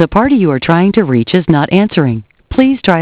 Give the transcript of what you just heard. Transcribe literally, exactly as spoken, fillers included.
The party you are trying to reach is not answering. Please try